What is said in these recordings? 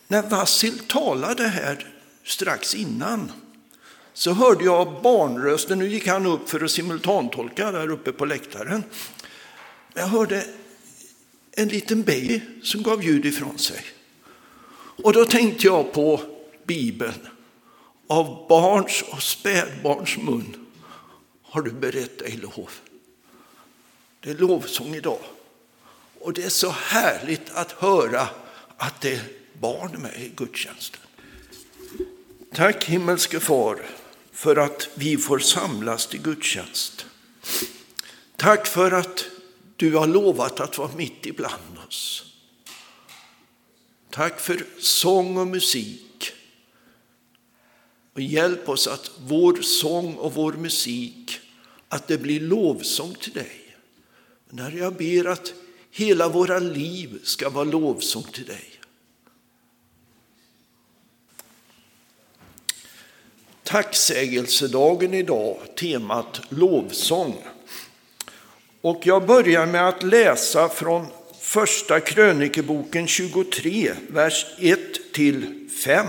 När Vassil talade här strax innan så hörde jag barnrösten. Nu gick han upp för att simultantolka där uppe på läktaren. Jag hörde en liten baby som gav ljud ifrån sig. Och då tänkte jag på Bibeln. Av barns och spädbarns mun har du berett dig lov. Det är lovsång idag. Och det är så härligt att höra att det är barn med i gudstjänsten. Tack himmelske far för att vi får samlas till gudstjänst. Tack för att du har lovat att vara mitt ibland oss. Tack för sång och musik. Och hjälp oss att vår sång och vår musik, att det blir lovsång till dig. När jag ber att hela våra liv ska vara lovsång till dig. Tacksägelsedagen idag, temat lovsång. Och jag börjar med att läsa från första krönikeboken 23, vers 1-5.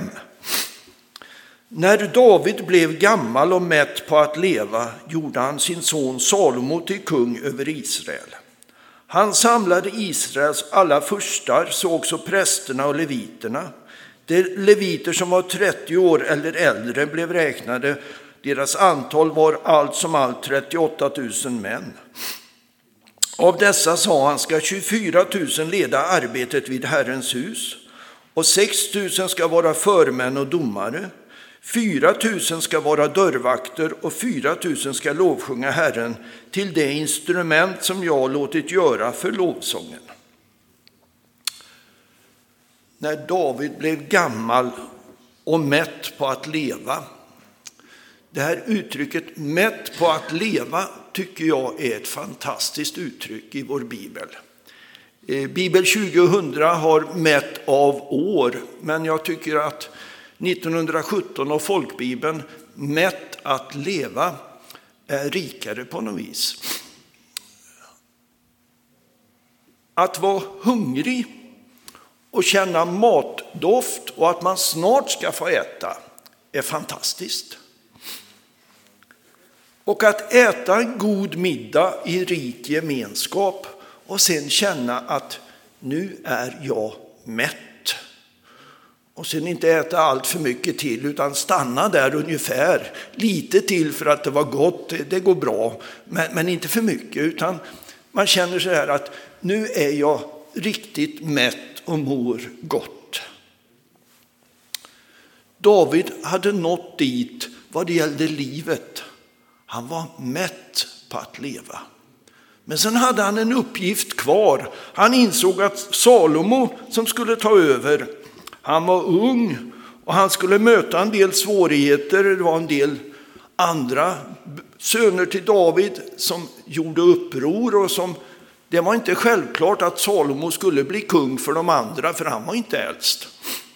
När David blev gammal och mätt på att leva gjorde han sin son Salomo till kung över Israel. Han samlade Israels alla furstar, så också prästerna och leviterna. De leviter som var 30 år eller äldre blev räknade. Deras antal var allt som allt 38 000 män. Av dessa sa han ska 24 000 leda arbetet vid Herrens hus. Och 6 000 ska vara förmän och domare. 4 000 ska vara dörrvakter och 4 000 ska lovsjunga Herren till det instrument som jag låtit göra för lovsången. När David blev gammal och mätt på att leva. Det här uttrycket mätt på att leva tycker jag är ett fantastiskt uttryck i vår bibel. Bibel 2000 har mätt av år, men jag tycker att 1917 och folkbibeln mätt att leva är rikare på något vis. Att vara hungrig och känna matdoft och att man snart ska få äta är fantastiskt. Och att äta en god middag i rik gemenskap och sen känna att nu är jag mätt. Och sen inte äta allt för mycket till utan stanna där ungefär. Lite till för att det var gott, det går bra. Men inte för mycket, utan man känner så här att nu är jag riktigt mätt och mår gott. David hade nått dit vad det gällde livet. Han var mätt på att leva. Men sen hade han en uppgift kvar. Han insåg att Salomo som skulle ta över, han var ung och han skulle möta en del svårigheter. Det var en del andra söner till David som gjorde uppror och som det var inte självklart att Salomo skulle bli kung för de andra, för han var inte äldst.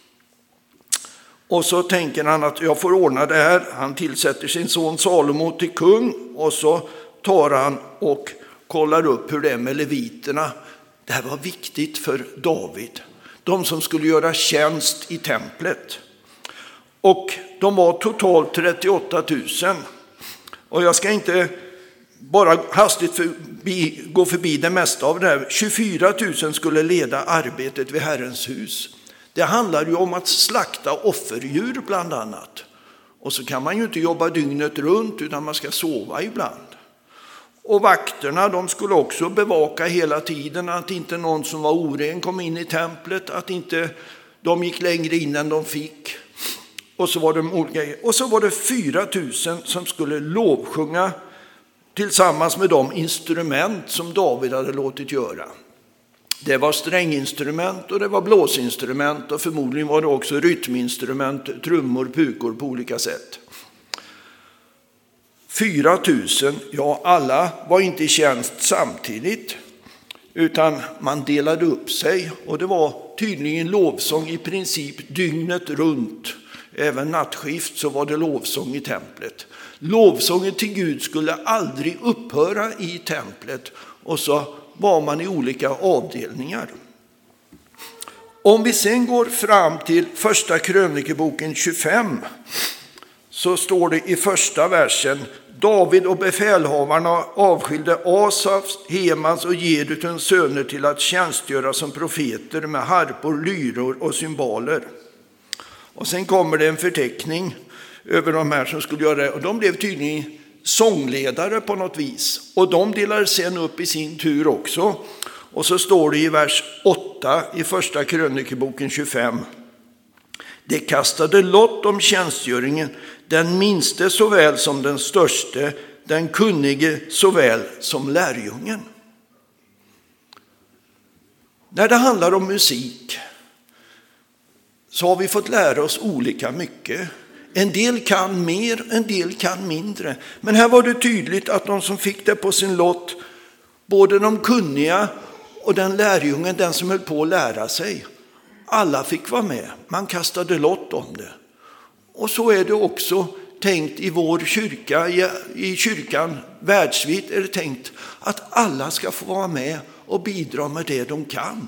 Och så tänker han att jag får ordna det här. Han tillsätter sin son Salomo till kung och så tar han och kollar upp hur det är med leviterna. Det här var viktigt för David. De som skulle göra tjänst i templet. Och de var totalt 38 000. Och jag ska inte bara hastigt gå förbi det mesta av det här. 24 000 skulle leda arbetet vid Herrens hus. Det handlar ju om att slakta offerdjur bland annat. Och så kan man ju inte jobba dygnet runt utan man ska sova ibland. Och vakterna, de skulle också bevaka hela tiden att inte någon som var oren kom in i templet, att inte de gick längre in än de fick. Och så var det 4 000 som skulle lovsjunga tillsammans med de instrument som David hade låtit göra. Det var stränginstrument och det var blåsinstrument och förmodligen var det också rytminstrument, trummor, pukor på olika sätt. 4 000, ja alla var inte i tjänst samtidigt utan man delade upp sig och det var tydligen lovsång i princip dygnet runt. Även nattskift så var det lovsång i templet. Lovsången till Gud skulle aldrig upphöra i templet och så var man i olika avdelningar. Om vi sen går fram till första krönikeboken 25 så står det i första versen: David och befälhavarna avskilde Asafs, Hemans och Jedutuns söner till att tjänstgöra som profeter med harpor, lyror och cymbaler. Och sen kommer det en förteckning över de här som skulle göra det. Och de blev tydligen sångledare på något vis. Och de delades sen upp i sin tur också. Och så står det i vers 8 i första krönikeboken 25. Det kastade lott om tjänstgöringen, den minste såväl som den störste, den kunnige såväl som lärjungen. När det handlar om musik så har vi fått lära oss olika mycket. En del kan mer, en del kan mindre. Men här var det tydligt att de som fick det på sin lott, både de kunniga och den lärjungen, den som höll på att lära sig, alla fick vara med. Man kastade lott om det. Och så är det också tänkt i vår kyrka, i kyrkan världsvitt är det tänkt att alla ska få vara med och bidra med det de kan.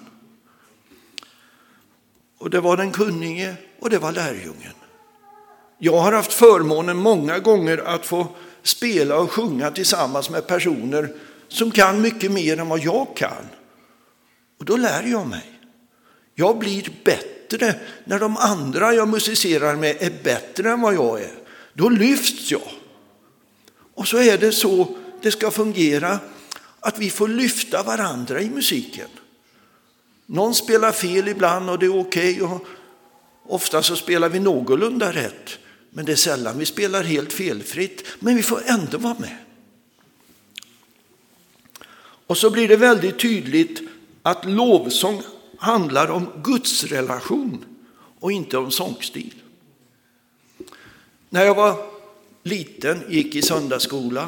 Och det var den kunnige och det var lärjungen. Jag har haft förmånen många gånger att få spela och sjunga tillsammans med personer som kan mycket mer än vad jag kan. Och då lär jag mig. Jag blir bättre när de andra jag musicerar med är bättre än vad jag är. Då lyfts jag. Och så är det så det ska fungera, att vi får lyfta varandra i musiken. Någon spelar fel ibland och det är okej. Och ofta så spelar vi någorlunda rätt. Men det är sällan vi spelar helt felfritt. Men vi får ändå vara med. Och så blir det väldigt tydligt att lovsång handlar om Guds relation och inte om sångstil. När jag var liten, gick i söndagsskola.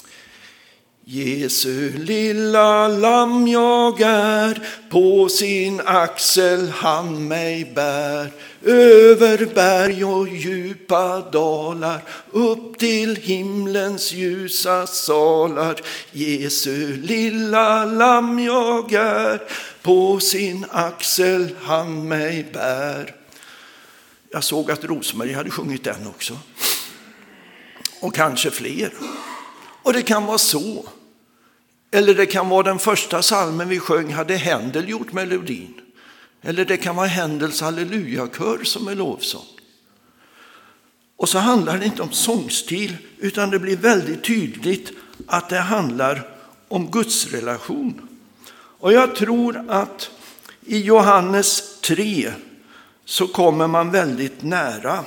Jesu lilla lamm jag är, på sin axel han mig bär. Över berg och djupa dalar, upp till himlens ljusa salar. Jesu lilla lamm jag är, på sin axel han mig bär. Jag såg att Rosmarie hade sjungit den också. Och kanske fler. Och det kan vara så. Eller det kan vara den första salmen vi sjöng hade Händel gjort melodin. Eller det kan vara Händels hallelujakör som är lovsång. Och så handlar det inte om sångstil, utan det blir väldigt tydligt att det handlar om Guds relation. Och jag tror att i Johannes 3 så kommer man väldigt nära.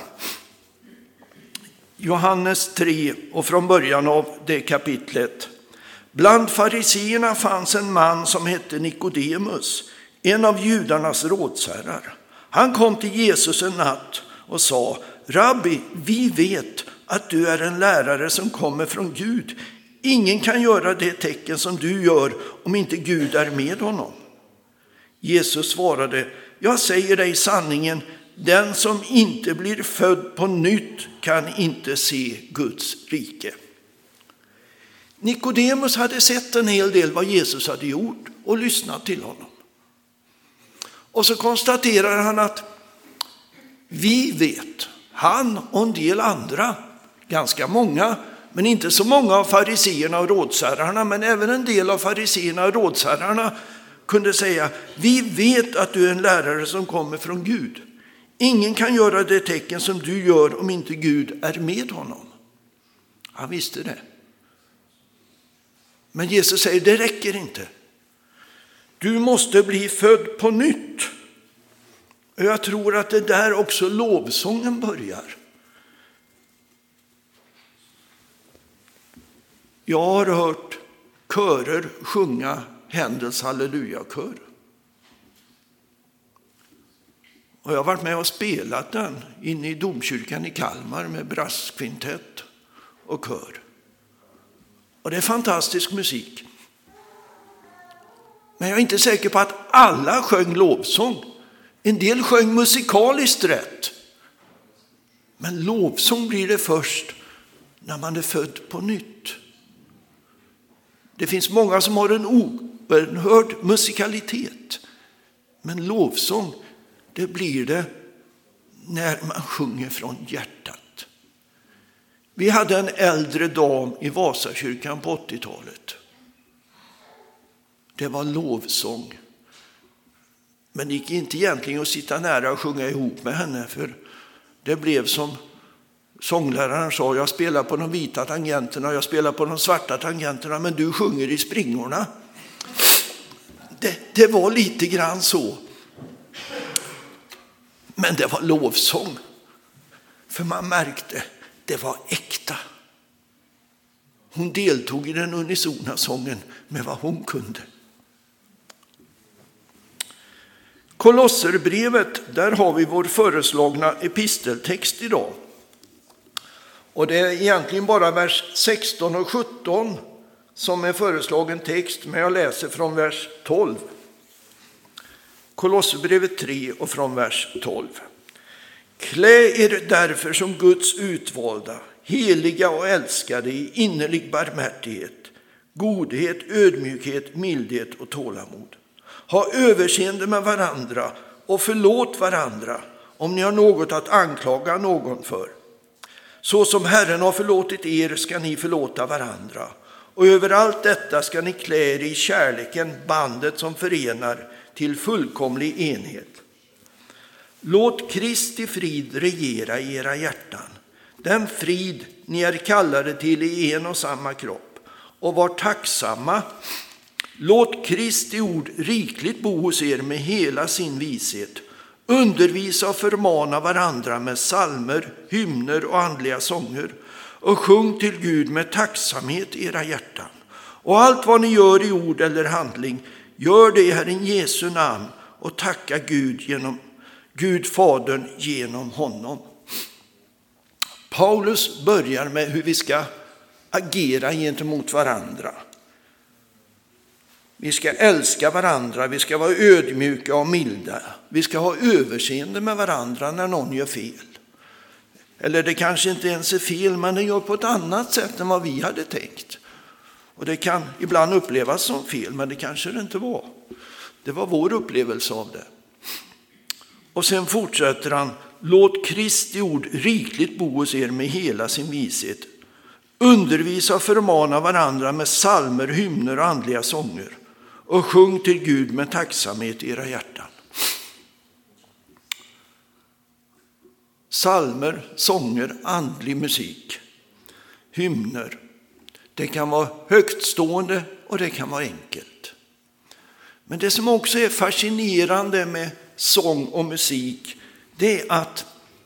Johannes 3 och från början av det kapitlet. Bland fariseerna fanns en man som hette Nikodemus, en av judarnas rådsherrar. Han kom till Jesus en natt och sa: Rabbi, vi vet att du är en lärare som kommer från Gud. Ingen kan göra det tecken som du gör om inte Gud är med honom. Jesus svarade: jag säger dig sanningen, den som inte blir född på nytt kan inte se Guds rike. Nikodemus hade sett en hel del vad Jesus hade gjort och lyssnat till honom. Och så konstaterar han att vi vet, han och en del andra, ganska många, men inte så många av fariseerna och rådsherrarna, men även en del av fariseerna och rådsherrarna kunde säga: vi vet att du är en lärare som kommer från Gud. Ingen kan göra det tecken som du gör om inte Gud är med honom. Han visste det. Men Jesus säger: det räcker inte. Du måste bli född på nytt. Och jag tror att det där också lovsången börjar. Jag har hört körer sjunga Händels hallelujakör. Och jag har varit med och spelat den inne i domkyrkan i Kalmar med brasskvintett och kör. Och det är fantastisk musik. Men jag är inte säker på att alla sjöng lovsång. En del sjöng musikaliskt rätt. Men lovsång blir det först när man är född på nytt. Det finns många som har en oerhörd musikalitet. Men lovsång, det blir det när man sjunger från hjärtat. Vi hade en äldre dam i Vasakyrkan på 80-talet. Det var lovsång. Men det gick inte egentligen att sitta nära och sjunga ihop med henne, för det blev som sångläraren sa: jag spelar på de vita tangenterna och jag spelar på de svarta tangenterna, men du sjunger i springorna. Det var lite grann så. Men det var lovsång. För man märkte, det var äkta. Hon deltog i den unisona sången med vad hon kunde. Kolosserbrevet, där har vi vår föreslagna episteltext idag. Och det är egentligen bara vers 16 och 17 som är föreslagen text, men jag läser från vers 12. Kolosserbrevet 3 och från vers 12. Klä er därför som Guds utvalda, heliga och älskade i innerlig barmhärtighet, godhet, ödmjukhet, mildhet och tålamod. Ha överseende med varandra och förlåt varandra om ni har något att anklaga någon för. Så som Herren har förlåtit er ska ni förlåta varandra. Och över allt detta ska ni klä er i kärleken, bandet som förenar till fullkomlig enhet. Låt Kristi frid regera i era hjärtan. Den frid ni är kallade till i en och samma kropp. Och var tacksamma. Låt Kristi ord rikligt bo hos er med hela sin vishet. Undervisa och förmana varandra med psalmer, hymner och andliga sånger. Och sjung till Gud med tacksamhet i era hjärtan. Och allt vad ni gör i ord eller handling, gör det i Herren Jesu namn och tacka Gud Fadern genom honom. Paulus börjar med hur vi ska agera gentemot varandra. Vi ska älska varandra, vi ska vara ödmjuka och milda. Vi ska ha överseende med varandra när någon gör fel. Eller det kanske inte ens är fel, men det gör på ett annat sätt än vad vi hade tänkt. Och det kan ibland upplevas som fel, men det kanske det inte var. Det var vår upplevelse av det. Och sen fortsätter han: låt Kristi ord rikligt bo hos er med hela sin vishet. Undervisa och förmana varandra med psalmer, hymner och andliga sånger. Och sjung till Gud med tacksamhet i era hjärtan. Psalmer, sånger, andlig musik, hymner. Det kan vara högtstående och det kan vara enkelt. Men det som också är fascinerande med sång och musik, det är att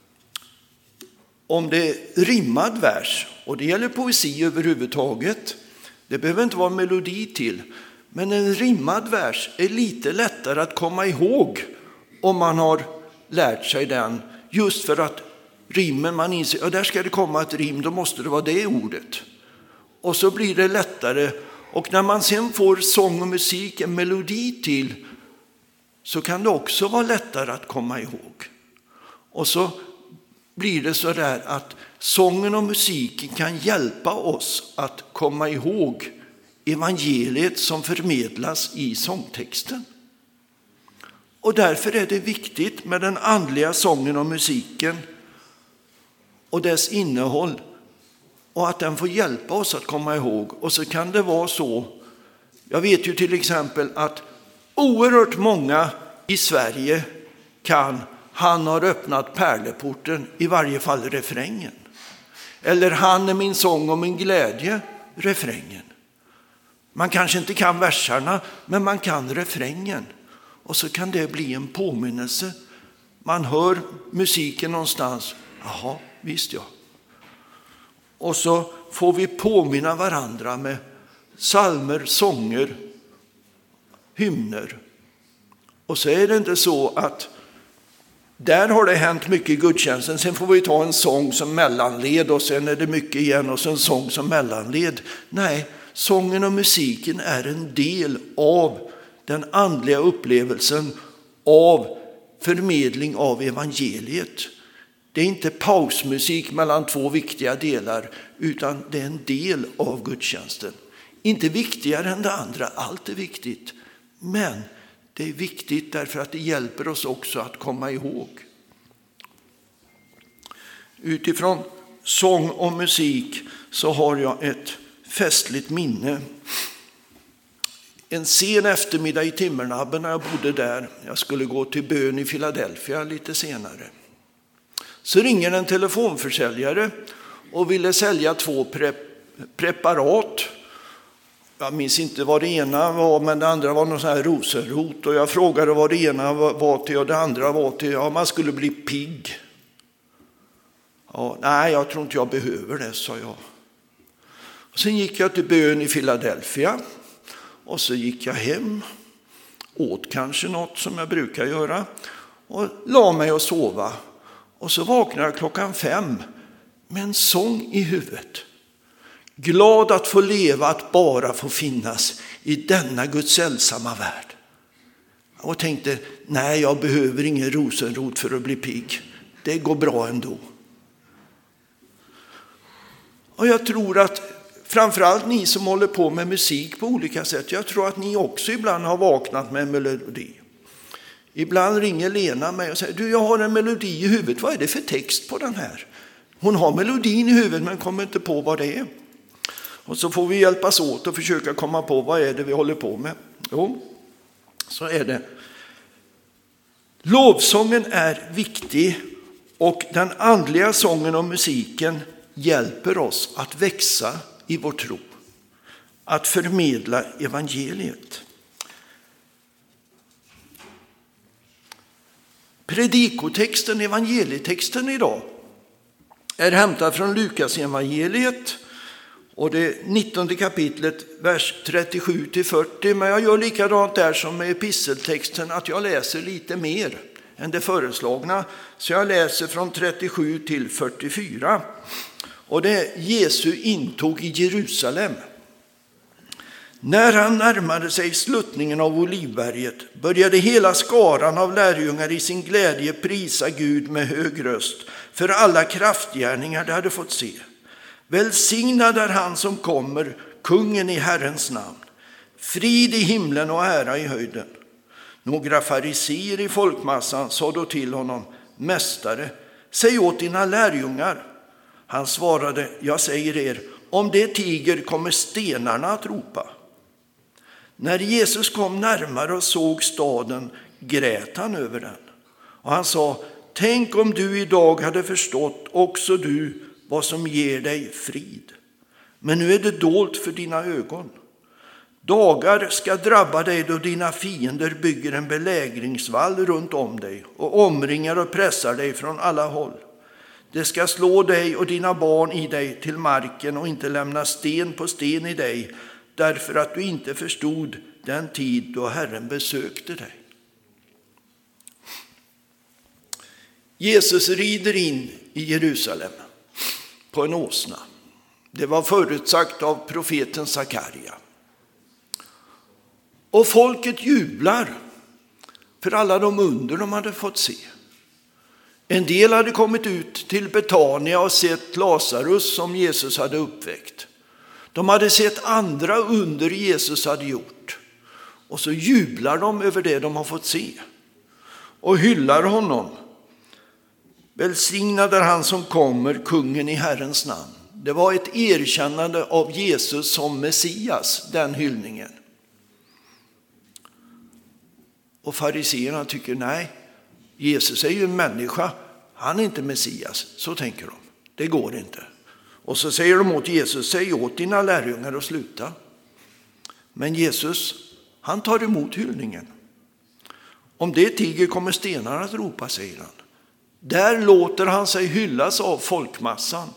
om det är rimmad vers, och det gäller poesi överhuvudtaget, det behöver inte vara melodi till, men en rimmad vers är lite lättare att komma ihåg om man har lärt sig den, just för att rimmen, man inser, ja, där ska det komma ett rim, då måste det vara det ordet. Och så blir det lättare, och när man sen får sång och musik, en melodi till, så kan det också vara lättare att komma ihåg. Och så blir det så där att sången och musiken kan hjälpa oss att komma ihåg evangeliet som förmedlas i sångtexten. Och därför är det viktigt med den andliga sången och musiken och dess innehåll, och att den får hjälpa oss att komma ihåg. Och så kan det vara så, jag vet ju till exempel att oerhört många i Sverige kan "Han har öppnat pärleporten", i varje fall refrängen. Eller "Han är min sång och min glädje", refrängen. Man kanske inte kan versarna, men man kan refrängen. Och så kan det bli en påminnelse. Man hör musiken någonstans. Jaha, visst ja. Och så får vi påminna varandra med psalmer, sånger, hymner. Och så är det inte så att där har det hänt mycket i gudstjänsten. Sen får vi ta en sång som mellanled, och sen är det mycket igen och så en sång som mellanled. Nej, sången och musiken är en del av den andliga upplevelsen av förmedling av evangeliet. Det är inte pausmusik mellan två viktiga delar, utan det är en del av gudstjänsten. Inte viktigare än det andra, allt är viktigt. Men Det är viktigt därför att det hjälper oss också att komma ihåg. Utifrån sång och musik så har jag ett festligt minne. En sen eftermiddag i Timmernabben när jag bodde där, jag skulle gå till bön i Philadelphia lite senare, så ringer en telefonförsäljare och ville sälja 2 preparat. Jag minns inte vad det ena var, men det andra var någon sån här rosenrot. Och jag frågade vad det ena var till och det andra var till. Ja, man skulle bli pigg. Ja, nej, jag tror inte jag behöver det, sa jag. Och sen gick jag till bön i Philadelphia. Och så gick jag hem. Åt kanske något som jag brukar göra. Och la mig och sova. Och så vaknade jag 5:00 med en sång i huvudet. Glad att få leva, att bara få finnas i denna Guds sällsamma värld. Och tänkte, nej, jag behöver ingen rosenrot för att bli pigg. Det går bra ändå. Och jag tror att framförallt ni som håller på med musik på olika sätt, jag tror att ni också ibland har vaknat med en melodi. Ibland ringer Lena mig och säger, du, jag har en melodi i huvudet, vad är det för text på den här? Hon har melodin i huvudet men kommer inte på vad det är. Och så får vi hjälpas åt och försöka komma på vad är det vi håller på med. Jo, så är det. Lovsången är viktig och den andliga sången och musiken hjälper oss att växa i vår tro. Att förmedla evangeliet. Predikotexten, evangelietexten idag, är hämtad från Lukas evangeliet. Och det 19 kapitlet, vers 37-40. Men jag gör likadant där som med episteltexten, att jag läser lite mer än det föreslagna. Så jag läser från 37-44. Och det är Jesu intåg i Jerusalem. När han närmade sig sluttningen av Olivberget började hela skaran av lärjungar i sin glädje prisa Gud med hög röst för alla kraftgärningar de hade fått se. Välsignad är han som kommer, kungen i Herrens namn. Frid i himlen och ära i höjden. Några fariseer i folkmassan sa då till honom, mästare, säg åt dina lärjungar. Han svarade, jag säger er, om det tiger kommer stenarna att ropa. När Jesus kom närmare och såg staden grät han över den. Och han sa, tänk om du idag hade förstått också du vad som ger dig frid. Men nu är det dolt för dina ögon. Dagar ska drabba dig då dina fiender bygger en belägringsvall runt om dig och omringar och pressar dig från alla håll. Det ska slå dig och dina barn i dig till marken och inte lämna sten på sten i dig, därför att du inte förstod den tid då Herren besökte dig. Jesus rider in i Jerusalem på en åsna. Det var förutsagt av profeten Sakarja. Och folket jublar för alla de under de hade fått se. En del hade kommit ut till Betania och sett Lazarus som Jesus hade uppväckt. De hade sett andra under Jesus hade gjort. Och så jublar de över det de har fått se. Och hyllar honom. Välsignad är han som kommer, kungen i Herrens namn. Det var ett erkännande av Jesus som Messias, den hyllningen. Och fariseerna tycker, nej, Jesus är ju en människa, han är inte Messias. Så tänker de, det går inte. Och så säger de åt Jesus, säg åt dina lärjungar att sluta. Men Jesus, han tar emot hyllningen. Om det tiger kommer stenarna att ropa, säger han. Där låter han sig hyllas av folkmassan.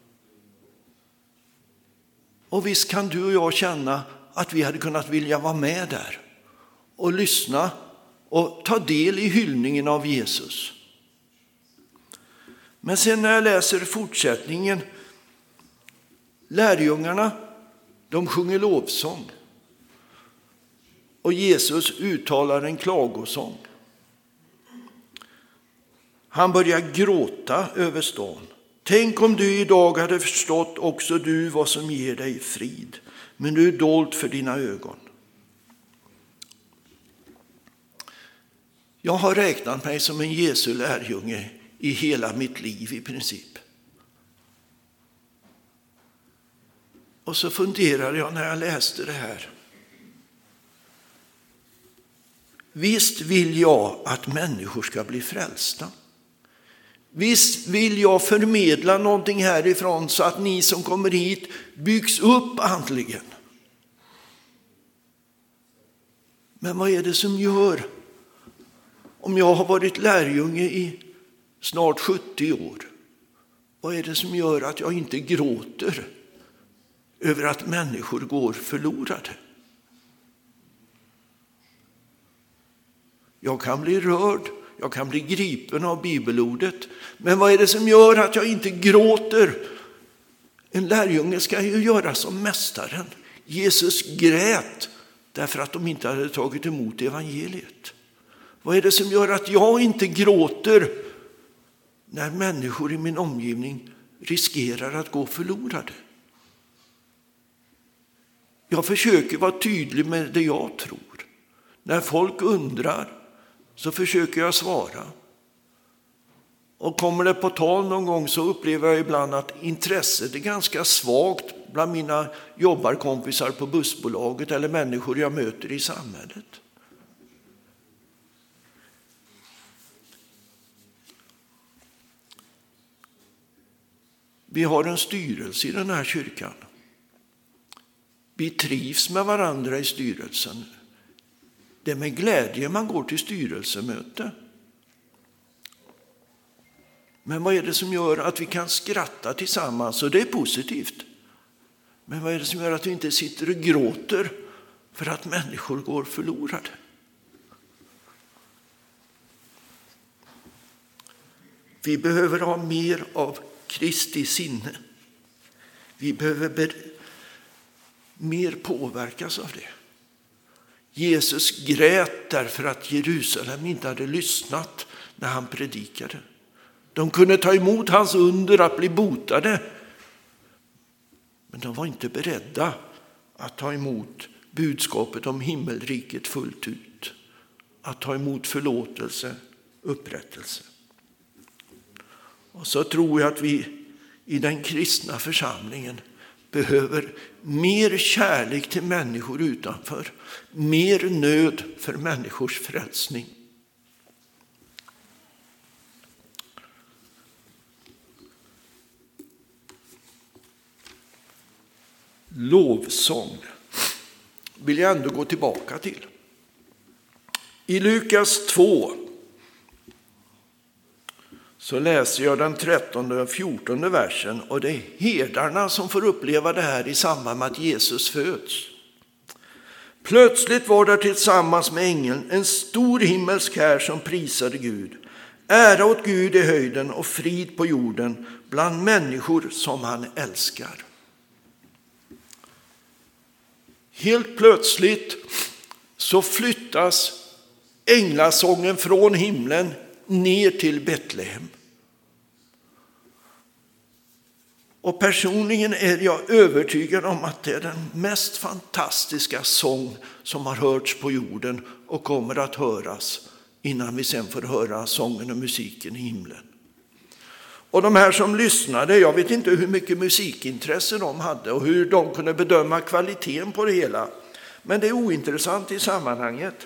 Och visst kan du och jag känna att vi hade kunnat vilja vara med där och lyssna och ta del i hyllningen av Jesus. Men sen när jag läser fortsättningen, lärjungarna, de sjunger lovsång. Och Jesus uttalar en klagosång. Han börjar gråta över stan. Tänk om du idag hade förstått också du vad som ger dig frid. Men du är dolt för dina ögon. Jag har räknat mig som en Jesu lärjunge i hela mitt liv i princip. Och så funderade jag när jag läste det här. Visst vill jag att människor ska bli frälsta. Visst vill jag förmedla någonting härifrån så att ni som kommer hit byggs upp andligen. Men vad är det som gör, om jag har varit lärjunge i snart 70 år, vad är det som gör att jag inte gråter över att människor går förlorade? Jag kan bli rörd, jag kan bli gripen av bibelordet, men vad är det som gör att jag inte gråter? En lärjunge ska ju göra som mästaren. Jesus grät därför att de inte hade tagit emot evangeliet. Vad är det som gör att jag inte gråter när människor i min omgivning riskerar att gå förlorade? Jag försöker vara tydlig med det jag tror. När folk undrar så försöker jag svara. Och kommer det på tal någon gång så upplever jag ibland att intresset är ganska svagt bland mina jobbarkompisar på bussbolaget eller människor jag möter i samhället. Vi har en styrelse i den här kyrkan. Vi trivs med varandra i styrelsen. Det är med glädje man går till styrelsemöte. Men vad är det som gör att vi kan skratta tillsammans? Och det är positivt. Men vad är det som gör att vi inte sitter och gråter för att människor går förlorade? Vi behöver ha mer av Kristi sinne. Vi behöver mer påverkas av det. Jesus grät därför att Jerusalem inte hade lyssnat när han predikade. De kunde ta emot hans under att bli botade. Men de var inte beredda att ta emot budskapet om himmelriket fullt ut. Att ta emot förlåtelse, upprättelse. Och så tror jag att vi i den kristna församlingen behöver mer kärlek till människor utanför. Mer nöd för människors frälsning. Lovsång vill jag ändå gå tillbaka till. I Lukas 2 så läser jag den 13 och 14 versen, och det är herdarna som får uppleva det här i samband med att Jesus föds. Plötsligt var där tillsammans med ängeln en stor himmelsk här som prisade Gud. Ära åt Gud i höjden och frid på jorden bland människor som han älskar. Helt plötsligt så flyttas änglasången från himlen ner till Betlehem. Och personligen är jag övertygad om att det är den mest fantastiska sång som har hörts på jorden och kommer att höras innan vi sen får höra sången och musiken i himlen. Och de här som lyssnade, jag vet inte hur mycket musikintresse de hade och hur de kunde bedöma kvaliteten på det hela. Men det är ointressant i sammanhanget.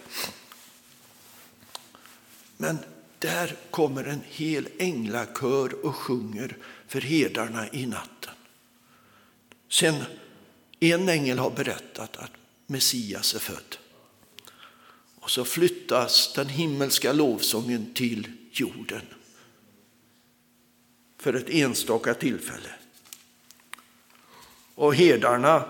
Men där kommer en hel änglakör och sjunger för herdarna i natten. Sen en ängel har berättat att Messias är född. Och så flyttas den himmelska lovsången till jorden. För ett enstaka tillfälle. Och herdarna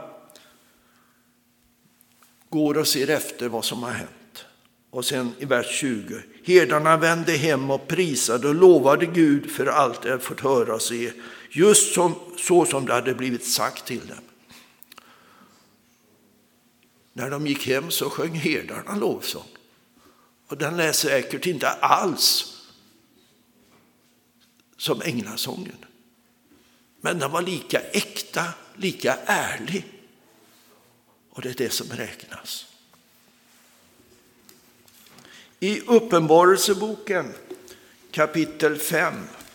går och ser efter vad som har hänt. Och sen i vers 20. Herdarna vände hem och prisade och lovade Gud för allt de fått höra och se. Just så som det hade blivit sagt till dem. När de gick hem så sjöng herdarna lovsång. Och den lät säkert inte alls som änglasången. Men den var lika äkta, lika ärlig. Och det är det som räknas. I Uppenbarelseboken kapitel 5,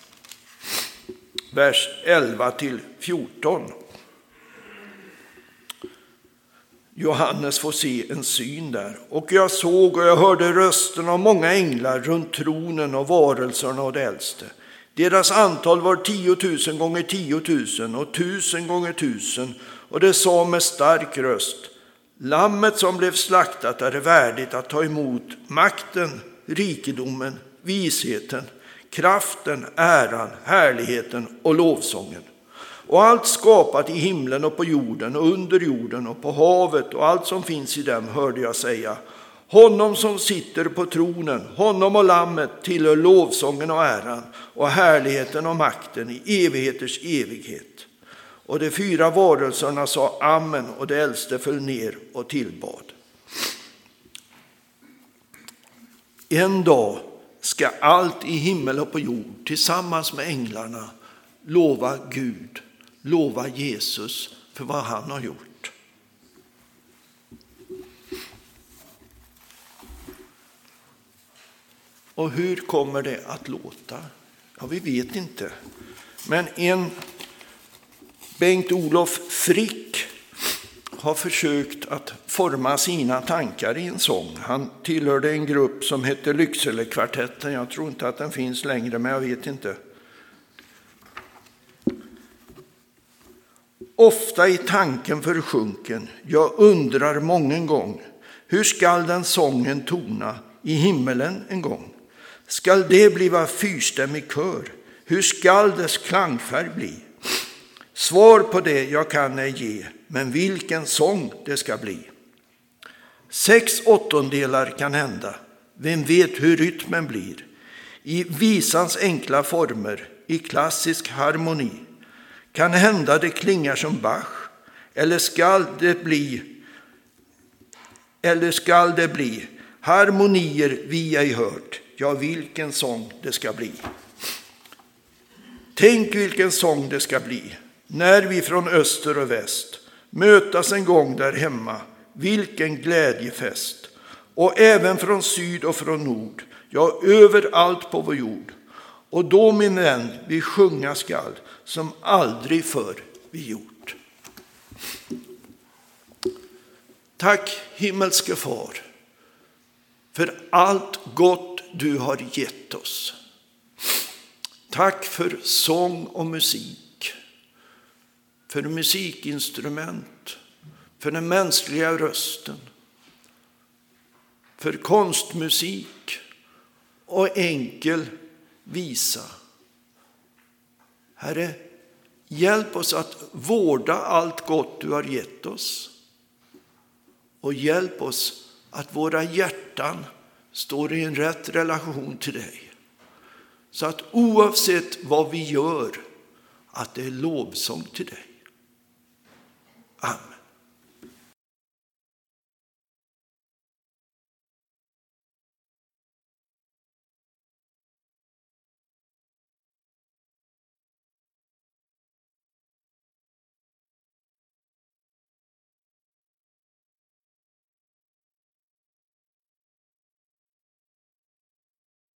vers 11-14. Johannes får se en syn där. Och jag såg och jag hörde rösten av många änglar runt tronen och varelserna och det äldste. Deras antal var 10 000 gånger 10 000 och 1000 gånger 1000. Och det sa med stark röst: Lammet som blev slaktat är värdigt att ta emot makten, rikedomen, visheten, kraften, äran, härligheten och lovsången. Och allt skapat i himlen och på jorden och under jorden och på havet och allt som finns i dem hörde jag säga: Honom som sitter på tronen, honom och lammet tillhör lovsången och äran och härligheten och makten i evigheters evighet. Och de 4 varelserna sa amen, och det äldste föll ner och tillbad. En dag ska allt i himmel och på jord tillsammans med änglarna lova Gud, lova Jesus för vad han har gjort. Och hur kommer det att låta? Ja, vi vet inte. Men Bengt-Olof Frick har försökt att forma sina tankar i en sång. Han tillhörde en grupp som hette Lyckselekvartetten. Jag tror inte att den finns längre, men jag vet inte. Ofta i tanken försjunken, jag undrar mången gång, hur skall den sången tona i himmelen en gång? Skall det bliva fyrstämmig kör? Hur skall dess klangfärg bli? Svar på det jag kan ej ge, men vilken sång det ska bli. 6/8 kan hända, vem vet hur rytmen blir. I visans enkla former, i klassisk harmoni. Kan hända det klingar som Bach, eller skall det bli harmonier vi ej hört, ja vilken sång det ska bli. Tänk vilken sång det ska bli, när vi från öster och väst mötas en gång där hemma, vilken glädjefest. Och även från syd och från nord, ja överallt på vår jord. Och då min vän vi sjunga skall, som aldrig förr vi gjort. Tack himmelske far, för allt gott du har gett oss. Tack för sång och musik, för musikinstrument, för den mänskliga rösten, för konstmusik och enkel visa. Herre, hjälp oss att vårda allt gott du har gett oss. Och hjälp oss att våra hjärtan står i en rätt relation till dig. Så att oavsett vad vi gör, att det är lovsång till dig. Amen.